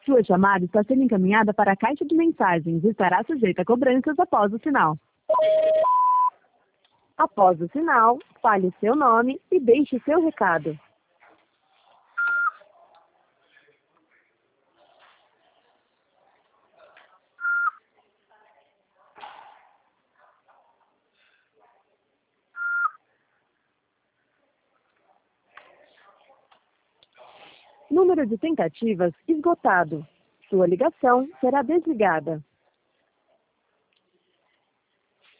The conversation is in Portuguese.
Sua chamada está sendo encaminhada para a caixa de mensagens e estará sujeita a cobranças após o sinal. Após o sinal, fale seu nome e deixe seu recado. Número de tentativas esgotado. Sua ligação será desligada.